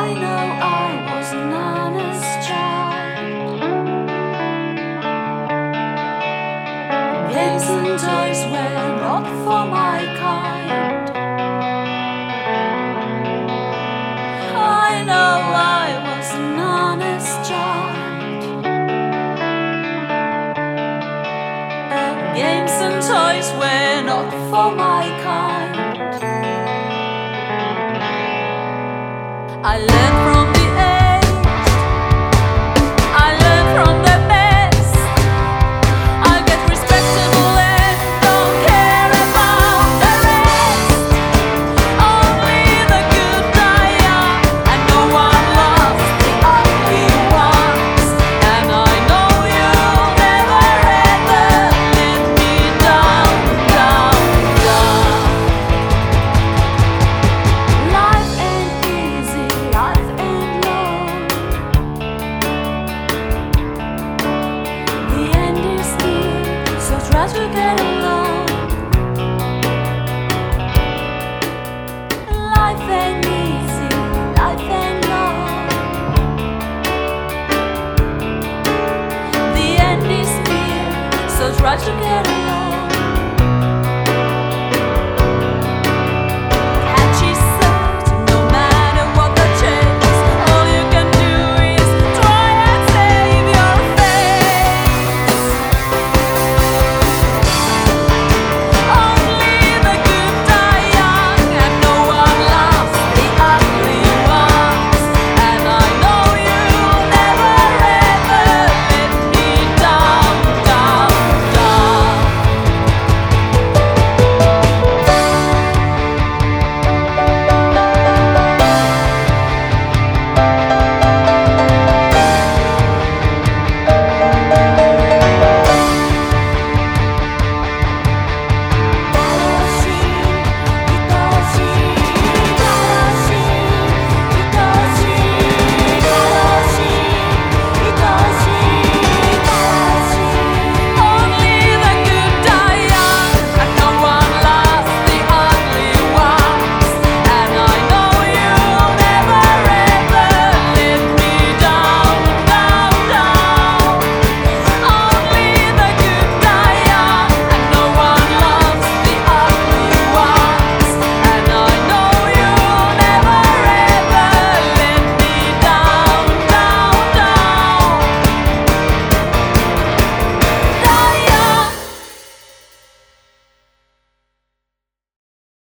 I know I was an honest child. Games and toys were not for my kind. I know I was an honest child. Games and toys were not for my kind. I learned from the age, I learned from the best. I get respectable and don't care about the rest. Only the good die young, and no one loves the ugly ones. And I know you'll never ever let me down, down, down. Life ain't easy, life ain't long. The end is near, so try to get along. Life ain't easy, life ain't long. The end is near, so try to get along.